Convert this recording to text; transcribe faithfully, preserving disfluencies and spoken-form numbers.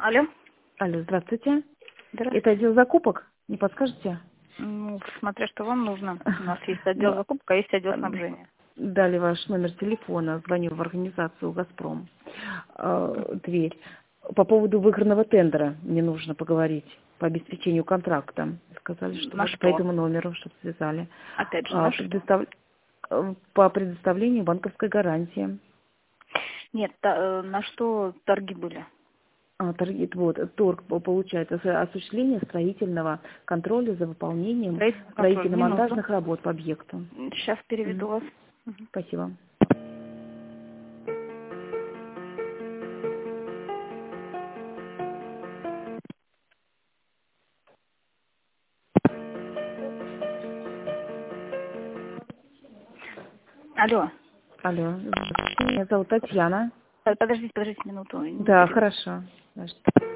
Алло. Алло, здравствуйте. Здравствуйте. Это отдел закупок? Не подскажете? Ну, смотря что вам нужно. У нас есть отдел Ну, закупок, а есть отдел снабжения. дали ваш номер телефона, звоню в организацию «Газпром». Э, Дверь. По поводу выигранного тендера мне нужно поговорить по обеспечению контракта. Сказали, что На вот по что? этому номеру, чтобы связали. Опять же, А, на что? предостав- э, По предоставлению банковской гарантии. Нет, та- э, на что торги были? А, торги- вот, торг по- получается осу- осуществление строительного контроля за выполнением Строительный контроль. Минуту. строительно-монтажных работ по объекту. Сейчас переведу Мгм. вас. Мгм. Спасибо. Алло. Алло, здравствуйте. Меня зовут Татьяна. Э, Подождите, подождите минуту. Не Да, пере- хорошо. Подожди.